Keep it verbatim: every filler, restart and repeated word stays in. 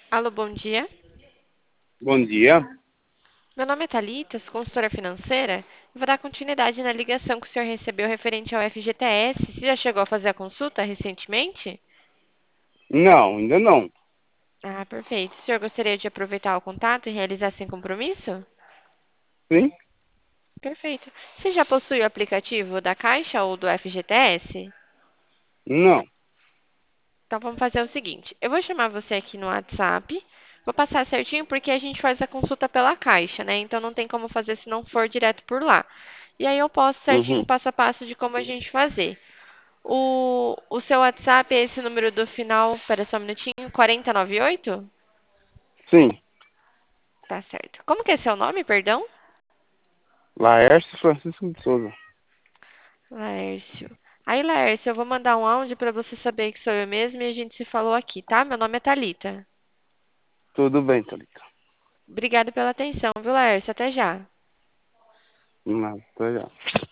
Alô, bom dia. Bom dia. Meu nome é Thalita, sou consultora financeira. Vou dar continuidade na ligação que o senhor recebeu referente ao F G T S. Você já chegou a fazer a consulta recentemente? Não, ainda não. Ah, perfeito. O senhor gostaria de aproveitar o contato e realizar sem compromisso? Sim? Perfeito. Você já possui o aplicativo da Caixa ou do F G T S? Não. Então vamos fazer o seguinte: eu vou chamar você aqui no WhatsApp, vou passar certinho porque a gente faz a consulta pela Caixa, né? Então não tem como fazer se não for direto por lá. E aí eu posto certinho o Uhum. passo a passo de como a gente fazer. O, o seu WhatsApp é esse número do final, espera só um minutinho, quarenta e noventa e oito? Sim. Tá certo. Como que é seu nome, perdão? Laércio Francisco de Souza. Laércio. Aí, Laércio, eu vou mandar um áudio para você saber que sou eu mesmo e a gente se falou aqui, tá? Meu nome é Thalita. Tudo bem, Thalita. Obrigada pela atenção, viu, Laércio? Até já. Não, tá já.